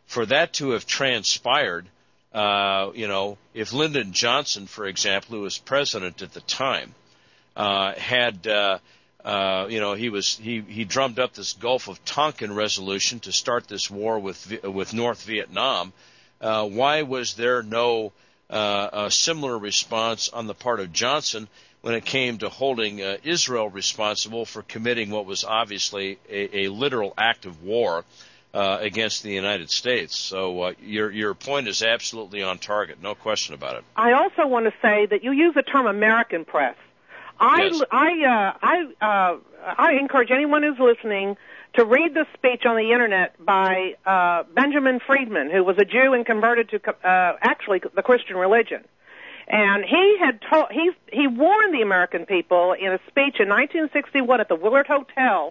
for that to have transpired, uh, you know, if Lyndon Johnson, for example, who was president at the time, uh, had, uh, uh, you know, he was he, he drummed up this Gulf of Tonkin resolution to start this war with with North Vietnam. Uh, why was there no uh, a similar response on the part of Johnson when it came to holding uh, Israel responsible for committing what was obviously a, a literal act of war uh, against the United States? So uh, your your point is absolutely on target, no question about it. I also want to say that you use the term American press. I Yes. I uh, I uh, I encourage anyone who's listening to read the speech on the internet by uh, Benjamin Friedman, who was a Jew and converted to uh, actually the Christian religion. And he had told, he, he warned the American people in a speech in nineteen sixty-one at the Willard Hotel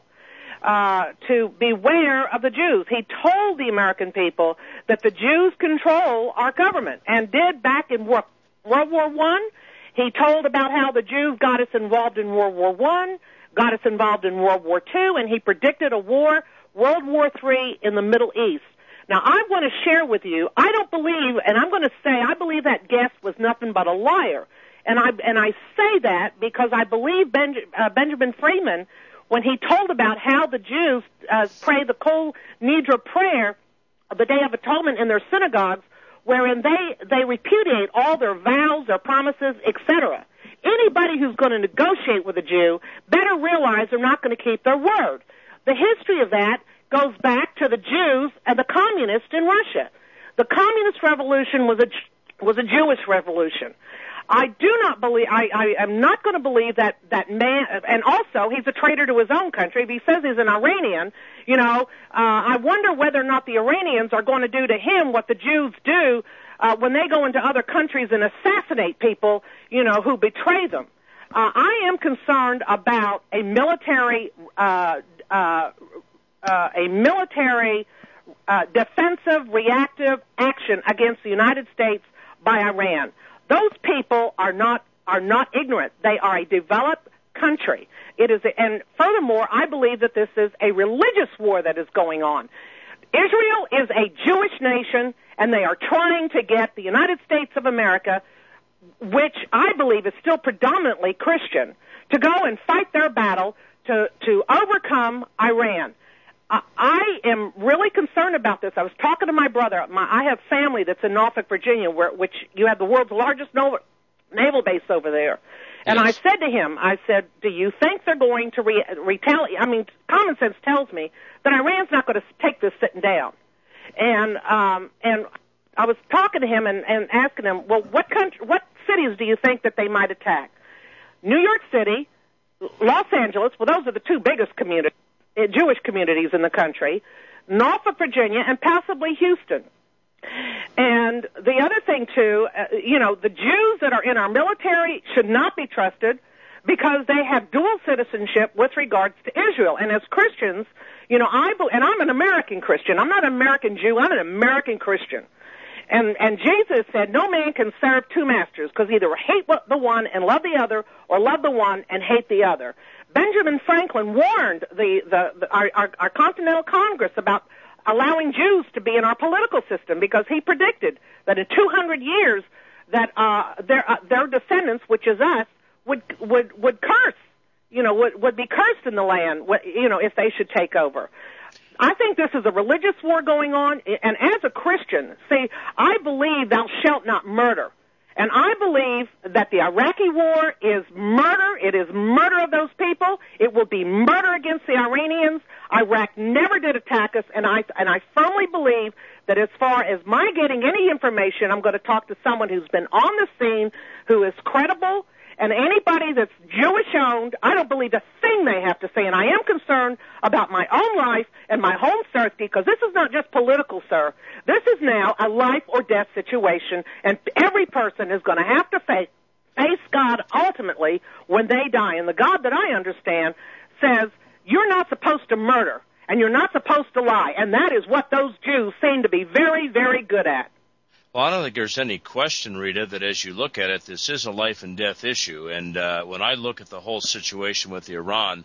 uh, to beware of the Jews. He told the American people that the Jews control our government, and did back in World War One. He told about how the Jews got us involved in World War One, got us involved in World War Two, and he predicted a war, World War Three, in the Middle East. Now, I want to share with you, I don't believe, and I'm going to say, I believe that guest was nothing but a liar. And I and I say that because I believe ben, uh, Benjamin Friedman, when he told about how the Jews uh, pray the Kol Nidre prayer, the Day of Atonement, in their synagogues, wherein they, they repudiate all their vows, their promises, et cetera. Anybody who's going to negotiate with a Jew better realize they're not going to keep their word. The history of that goes back to the Jews and the communists in Russia. The communist revolution was a was a Jewish revolution. I do not believe. I, I am not going to believe that that man. And also, he's a traitor to his own country. If he says he's an Iranian, you know, uh, I wonder whether or not the Iranians are going to do to him what the Jews do uh, when they go into other countries and assassinate people, you know, who betray them. Uh, I am concerned about a military. Uh, uh, Uh, a military uh, defensive reactive action against the United States by Iran. Those people are not are not ignorant. They are a developed country. It is, a, and furthermore, I believe that this is a religious war that is going on. Israel is a Jewish nation, and they are trying to get the United States of America, which I believe is still predominantly Christian, to go and fight their battle to to overcome Iran. I am really concerned about this. I was talking to my brother. My, I have family that's in Norfolk, Virginia, where, which you have the world's largest naval, naval base over there. And yes. I said to him, I said, do you think they're going to re- retaliate? I mean, common sense tells me that Iran's not going to take this sitting down. And um, and I was talking to him and, and asking him, well, what country, what cities do you think that they might attack? New York City, Los Angeles. Well, those are the two biggest communities. Jewish communities in the country, Norfolk, Virginia, and possibly Houston. And the other thing, too, uh, you know, the Jews that are in our military should not be trusted because they have dual citizenship with regards to Israel. And as Christians, you know, I and I'm an American Christian. I'm not an American Jew. I'm an American Christian. And and Jesus said, no man can serve two masters, because either hate the one and love the other, or love the one and hate the other. Benjamin Franklin warned the, the, the our, our, our Continental Congress about allowing Jews to be in our political system, because he predicted that in two hundred years that uh, their uh, their descendants, which is us, would would would curse, you know, would would be cursed in the land, you know, if they should take over. I think this is a religious war going on, and as a Christian, see, I believe thou shalt not murder. And I believe that the Iraqi war is murder. It is murder of those people. It will be murder against the Iranians. Iraq never did attack us, and I and I firmly believe that as far as my getting any information, I'm going to talk to someone who's been on the scene, who is credible, and anybody that's Jewish-owned, I don't believe a thing they have to say. And I am concerned about my own life and my home safety, because this is not just political, sir. This is now a life-or-death situation, and every person is going to have to face, face God ultimately when they die. And the God that I understand says, you're not supposed to murder, and you're not supposed to lie. And that is what those Jews seem to be very, very good at. Well, I don't think there's any question, Rita, that as you look at it, this is a life and death issue. And uh, when I look at the whole situation with Iran,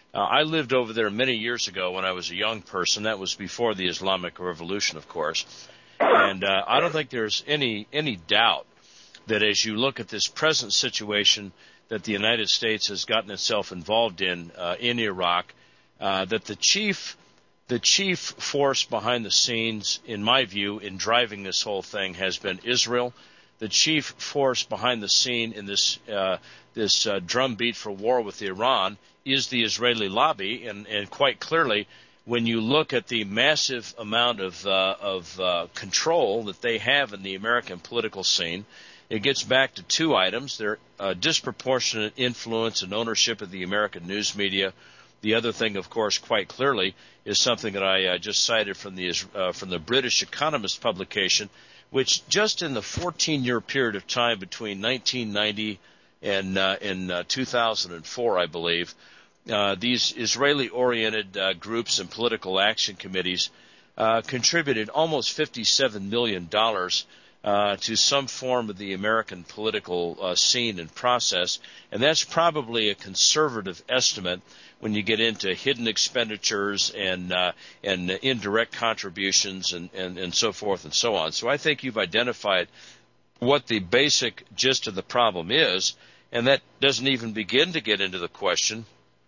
Uh, I lived over there many years ago when I was a young person. That was before the Islamic Revolution, of course. And uh, I don't think there's any any doubt that as you look at this present situation that the United States has gotten itself involved in uh, in Iraq, uh, that the chief the chief force behind the scenes, in my view, in driving this whole thing has been Israel. The chief force behind the scene in this uh, this uh, drumbeat for war with Iran is the Israeli lobby, and, and quite clearly, when you look at the massive amount of uh, of uh, control that they have in the American political scene, it gets back to two items: their uh, disproportionate influence and ownership of the American news media. The other thing, of course, quite clearly, is something that I uh, just cited from the uh, from the British Economist publication, which just in the fourteen-year period of time between nineteen ninety and uh, in uh, two thousand four, I believe, uh, these Israeli-oriented uh, groups and political action committees uh, contributed almost fifty-seven million dollars uh, to some form of the American political uh, scene and process, and that's probably a conservative estimate when you get into hidden expenditures and uh, and indirect contributions and, and, and so forth and so on. So I think you've identified what the basic gist of the problem is, and that doesn't even begin to get into the question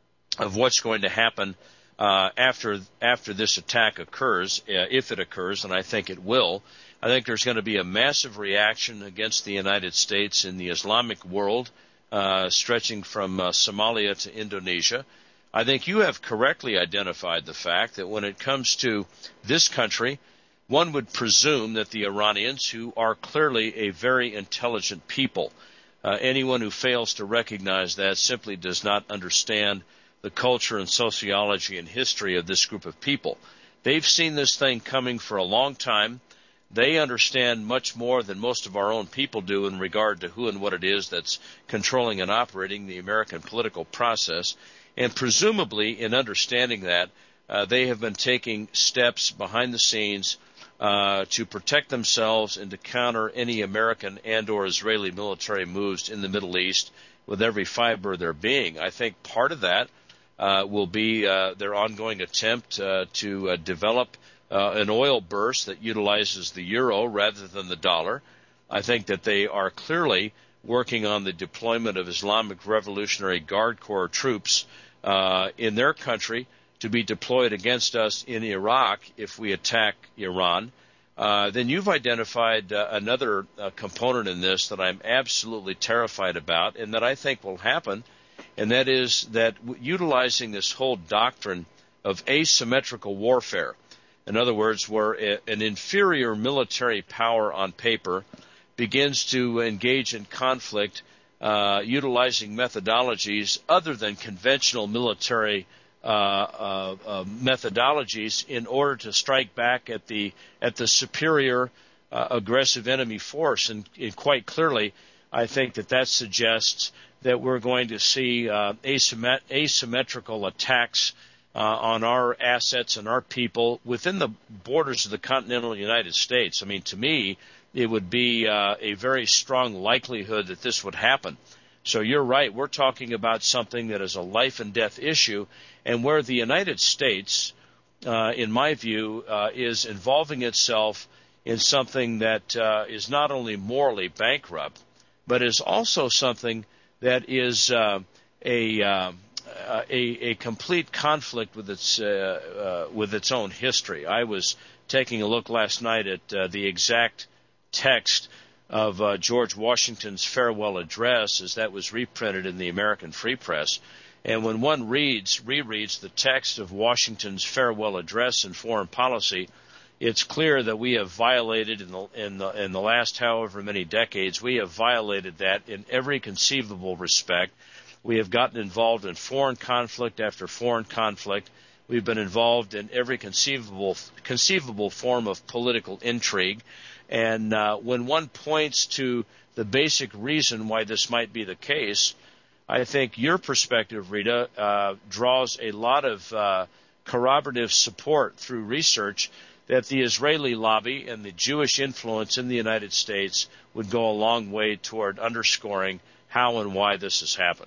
of what's going to happen uh, after after this attack occurs, uh, if it occurs, and I think it will. I think there's going to be a massive reaction against the United States in the Islamic world, uh, stretching from uh, Somalia to Indonesia. I think you have correctly identified the fact that when it comes to this country, one would presume that the Iranians, who are clearly a very intelligent people, uh, anyone who fails to recognize that simply does not understand the culture and sociology and history of this group of people. They've seen this thing coming for a long time. They understand much more than most of our own people do in regard to who and what it is that's controlling and operating the American political process. And presumably, in understanding that, uh, they have been taking steps behind the scenes uh, to protect themselves and to counter any American and or Israeli military moves in the Middle East with every fiber of their being. I think part of that uh, will be uh, their ongoing attempt uh, to uh, develop uh, an oil burst that utilizes the euro rather than the dollar. I think that they are clearly working on the deployment of Islamic Revolutionary Guard Corps troops uh, in their country to be deployed against us in Iraq if we attack Iran. Uh, then you've identified uh, another uh, component in this that I'm absolutely terrified about and that I think will happen, and that is that w- utilizing this whole doctrine of asymmetrical warfare, in other words, where a, an inferior military power on paper begins to engage in conflict uh, utilizing methodologies other than conventional military uh, uh, uh, methodologies in order to strike back at the at the superior uh, aggressive enemy force. And, and quite clearly, I think that that suggests that we're going to see uh, asymmet- asymmetrical attacks uh, on our assets and our people within the borders of the continental United States. I mean, to me, it would be uh, a very strong likelihood that this would happen. So you're right. We're talking about something that is a life and death issue, and where the United States, uh, in my view, uh, is involving itself in something that uh, is not only morally bankrupt, but is also something that is uh, a, uh, a a complete conflict with its uh, uh, with its own history. I was taking a look last night at uh, the exact text of uh, George Washington's farewell address as that was reprinted in the American Free Press. And when one reads, rereads the text of Washington's farewell address in foreign policy, it's clear that we have violated in the, in the, in the last however many decades, we have violated that in every conceivable respect. We have gotten involved in foreign conflict after foreign conflict. We've been involved in every conceivable conceivable form of political intrigue. And uh, when one points to the basic reason why this might be the case, I think your perspective, Rita, uh, draws a lot of uh, corroborative support through research that the Israeli lobby and the Jewish influence in the United States would go a long way toward underscoring how and why this has happened.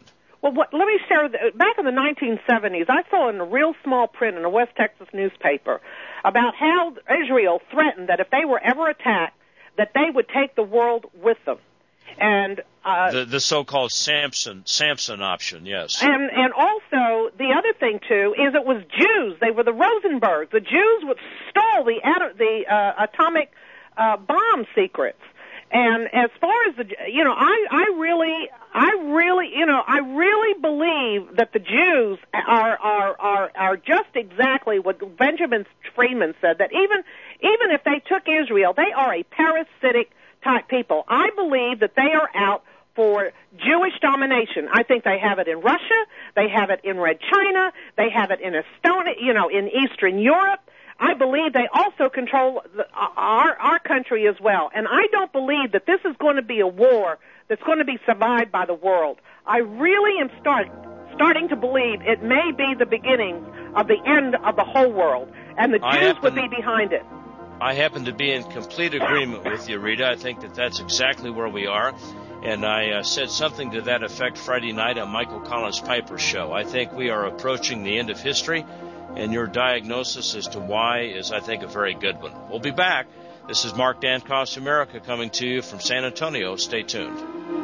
Well, what, let me share. The, back in the nineteen seventies, I saw in a real small print in a West Texas newspaper about how Israel threatened that if they were ever attacked, that they would take the world with them. And uh, the, the so-called Samson Samson option, yes. And and also the other thing too is it was Jews. They were the Rosenbergs. The Jews would stole the atom, the uh, atomic uh, bomb secrets. And as far as the, you know, I I really I really you know I really believe that the Jews are are are are just exactly what Benjamin Friedman said, that even even if they took Israel, they are a parasitic type people. I believe that they are out for Jewish domination. I think they have it in Russia, they have it in Red China, they have it in Estonia, you know, in Eastern Europe. I believe they also control the, our our country as well. And I don't believe that this is going to be a war that's going to be survived by the world. I really am start, starting to believe it may be the beginning of the end of the whole world, and the Jews happen, would be behind it. I happen to be in complete agreement with you, Rita. I think that that's exactly where we are. And I uh, said something to that effect Friday night on Michael Collins Piper's show. I think we are approaching the end of history. And your diagnosis as to why is, I think, a very good one. We'll be back. This is Mark Dankoff's America coming to you from San Antonio. Stay tuned.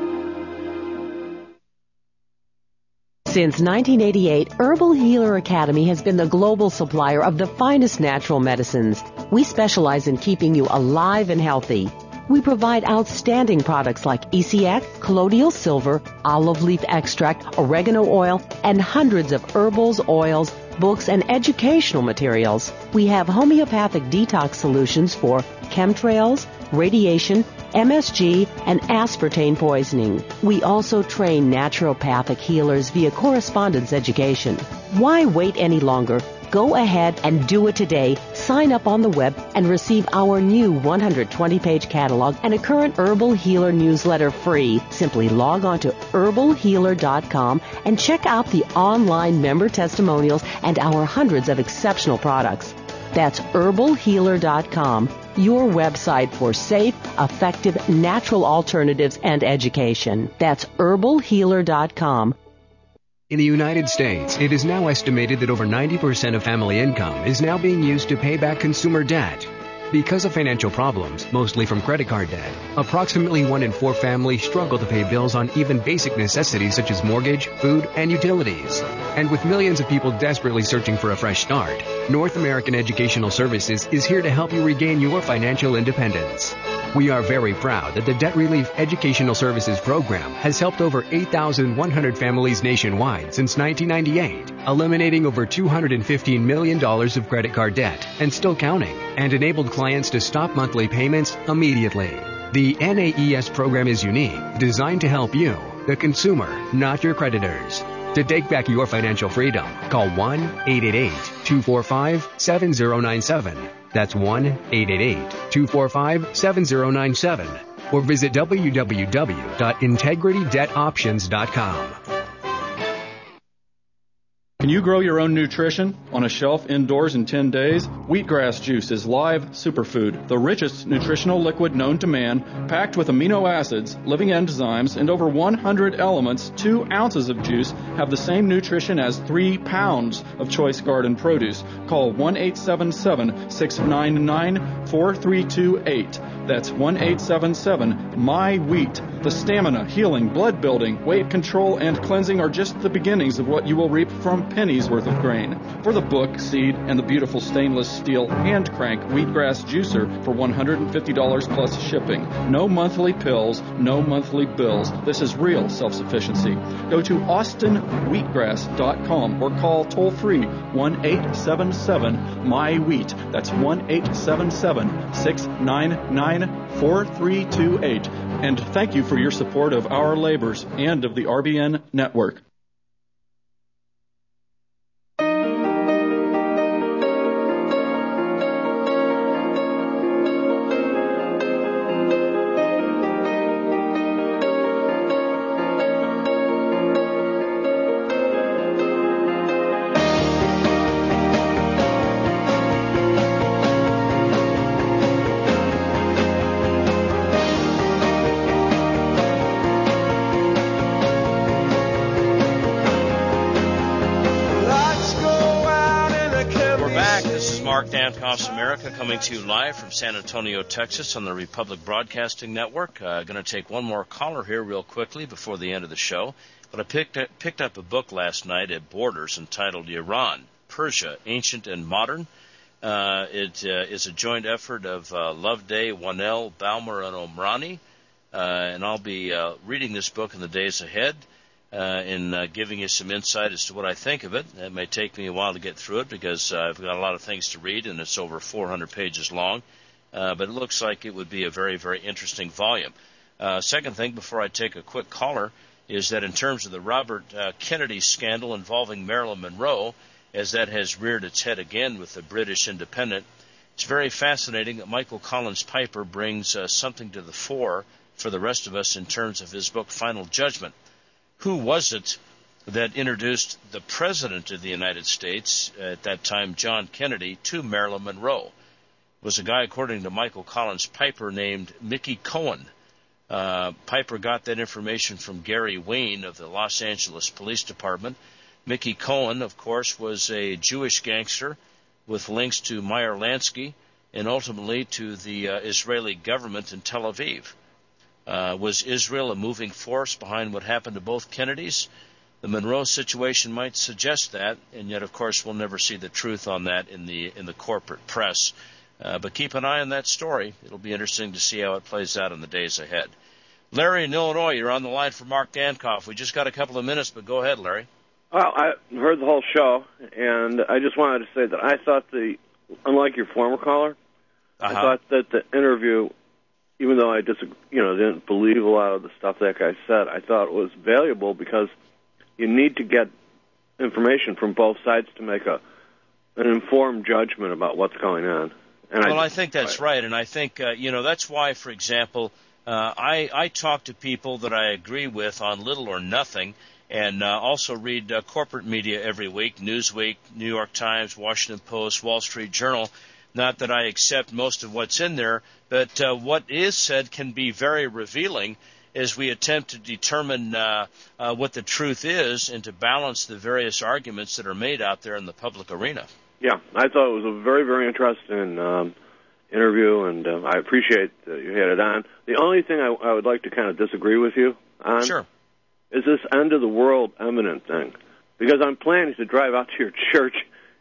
Since nineteen eighty-eight, Herbal Healer Academy has been the global supplier of the finest natural medicines. We specialize in keeping you alive and healthy. We provide outstanding products like E C X, colloidal silver, olive leaf extract, oregano oil, and hundreds of herbals, oils, books, and educational materials. We have homeopathic detox solutions for chemtrails, radiation, M S G, and aspartame poisoning. We also train naturopathic healers via correspondence education. Why wait any longer? Go ahead and do it today. Sign up on the web and receive our new one hundred twenty page catalog and a current Herbal Healer newsletter free. Simply log on to herbal healer dot com and check out the online member testimonials and our hundreds of exceptional products. That's herbal healer dot com, your website for safe, effective, natural alternatives and education. That's herbal healer dot com. In the United States, it is now estimated that over ninety percent of family income is now being used to pay back consumer debt. Because of financial problems, mostly from credit card debt, approximately one in four families struggle to pay bills on even basic necessities such as mortgage, food, and utilities. And with millions of people desperately searching for a fresh start, North American Educational Services is here to help you regain your financial independence. We are very proud that the Debt Relief Educational Services Program has helped over eight thousand one hundred families nationwide since nineteen ninety-eight, eliminating over two hundred fifteen million dollars of credit card debt and still counting, and enabled clients to stop monthly payments immediately. The N A E S program is unique, designed to help you, the consumer, not your creditors. To take back your financial freedom, call one eight eight eight, two four five, seven zero nine seven. That's one eight eight eight, two four five, seven zero nine seven. Or visit w w w dot integrity debt options dot com. Can you grow your own nutrition on a shelf indoors in ten days? Wheatgrass juice is live superfood, the richest nutritional liquid known to man, packed with amino acids, living enzymes, and over one hundred elements. Two ounces of juice have the same nutrition as three pounds of choice garden produce. Call one eight seven seven, six nine nine, four three two eight. That's one eight seven seven, my wheat. The stamina, healing, blood building, weight control, and cleansing are just the beginnings of what you will reap from pennies worth of grain. For the book, seed, and the beautiful stainless steel hand crank wheatgrass juicer for one hundred fifty dollars plus shipping. No monthly pills, no monthly bills. This is real self-sufficiency. Go to austin wheatgrass dot com or call toll free one eight seven seven, my wheat. That's one eight seven seven, six nine nine, four three two eight. And thank you for your support of our labors and of the R B N network. Dankoff's America, coming to you live from San Antonio, Texas on the Republic Broadcasting Network. I'm uh, going to take one more caller here real quickly before the end of the show. But I picked up, picked up a book last night at Borders entitled Iran, Persia, Ancient and Modern. Uh, it uh, is a joint effort of uh, Loveday, Wanel, Balmer, and Omrani. Uh, and I'll be uh, reading this book in the days ahead. Uh, in uh, giving you some insight as to what I think of it. It may take me a while to get through it because uh, I've got a lot of things to read, and it's over four hundred pages long. Uh, but it looks like it would be a very, very interesting volume. Uh, second thing, before I take a quick caller, is that in terms of the Robert uh, Kennedy scandal involving Marilyn Monroe, as that has reared its head again with the British Independent, it's very fascinating that Michael Collins Piper brings uh, something to the fore for the rest of us in terms of his book, Final Judgment. Who was it that introduced the President of the United States, at that time John Kennedy, to Marilyn Monroe? It was a guy, according to Michael Collins Piper, named Mickey Cohen. Uh, Piper got that information from Gary Wayne of the Los Angeles Police Department. Mickey Cohen, of course, was a Jewish gangster with links to Meyer Lansky and ultimately to the uh, Israeli government in Tel Aviv. Uh, was Israel a moving force behind what happened to both Kennedys? The Monroe situation might suggest that, and yet, of course, we'll never see the truth on that in the in the corporate press. Uh, but keep an eye on that story. It'll be interesting to see how it plays out in the days ahead. Larry in Illinois, you're on the line for Mark Dankoff. We just got a couple of minutes, but go ahead, Larry. Well, I heard the whole show, and I just wanted to say that I thought the, unlike your former caller, uh-huh. I thought that the interview, even though I just, you know, didn't believe a lot of the stuff that guy said, I thought it was valuable because you need to get information from both sides to make a an informed judgment about what's going on. And well, I, I think that's right, right and I think, uh, you know, that's why, for example, uh, I, I talk to people that I agree with on little or nothing, and uh, also read uh, corporate media every week, Newsweek, New York Times, Washington Post, Wall Street Journal. Not that I accept most of what's in there, but uh, what is said can be very revealing as we attempt to determine uh, uh, what the truth is and to balance the various arguments that are made out there in the public arena. Yeah, I thought it was a very, very interesting um, interview, and uh, I appreciate that you had it on. The only thing I, I would like to kind of disagree with you on sure. is this end-of-the-world imminent thing, because I'm planning to drive out to your church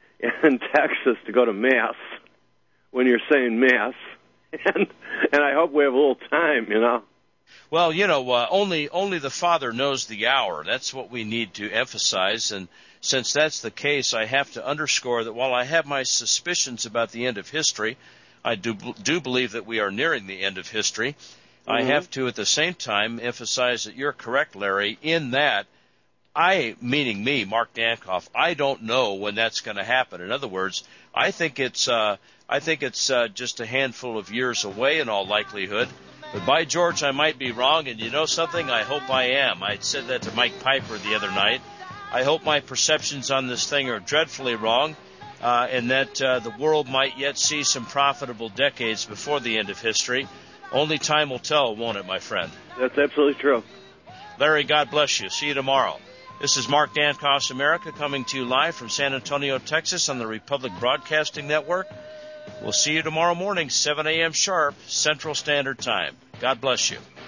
in Texas to go to Mass when you're saying Mass, and and I hope we have a little time, you know. Well, you know, uh, only only the Father knows the hour. That's what we need to emphasize, and since that's the case, I have to underscore that while I have my suspicions about the end of history, I do do believe that we are nearing the end of history. Mm-hmm. I have to, at the same time, emphasize that you're correct, Larry, in that I, meaning me, Mark Dankoff, I don't know when that's going to happen. In other words, I think it's uh, I think it's uh, just a handful of years away in all likelihood. But by George, I might be wrong, and you know something? I hope I am. I said that to Mike Piper the other night. I hope my perceptions on this thing are dreadfully wrong, uh, and that uh, the world might yet see some profitable decades before the end of history. Only time will tell, won't it, my friend? That's absolutely true. Larry, God bless you. See you tomorrow. This is Mark Dankoff's America coming to you live from San Antonio, Texas on the Republic Broadcasting Network. We'll see you tomorrow morning, seven a.m. sharp, Central Standard Time. God bless you.